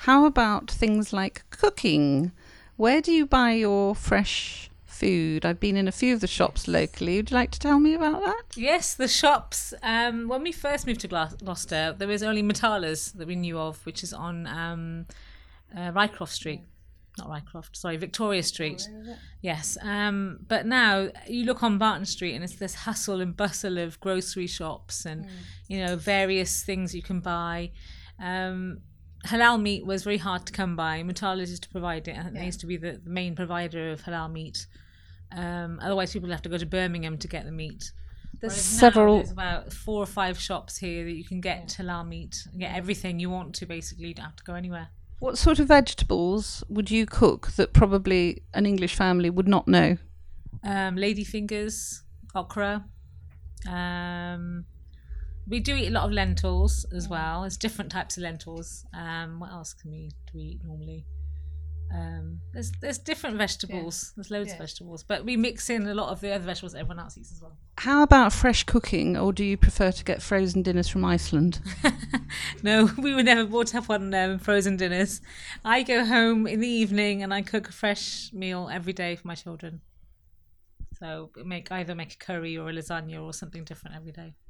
How about things like cooking? Where do you buy your fresh food? I've been in a few of the shops locally. Would you like to tell me about that? Yes, the shops. When we first moved to Gloucester, there was only Matala's that we knew of, which is on Rycroft Street. Not Rycroft, sorry, Victoria Street. Yes. But now you look on Barton Street and it's this hustle and bustle of grocery shops and, various things you can buy. Halal meat was very hard to come by. Matala's used to provide it. I think they used to be the main provider of halal meat. Otherwise, people have to go to Birmingham to get the meat. There's about 4 or 5 shops here that you can get halal meat, get everything you want to. Basically, you don't have to go anywhere. What sort of vegetables would you cook that probably an English family would not know? Ladyfingers, okra. We do eat a lot of lentils as well. There's different types of lentils. What else do we eat normally? There's different vegetables. There's loads of vegetables, but we mix in a lot of the other vegetables that everyone else eats as well. How about fresh cooking, or do you prefer to get frozen dinners from Iceland? No, we were never brought up on frozen dinners. I go home in the evening and I cook a fresh meal every day for my children. So either make a curry or a lasagna or something different every day.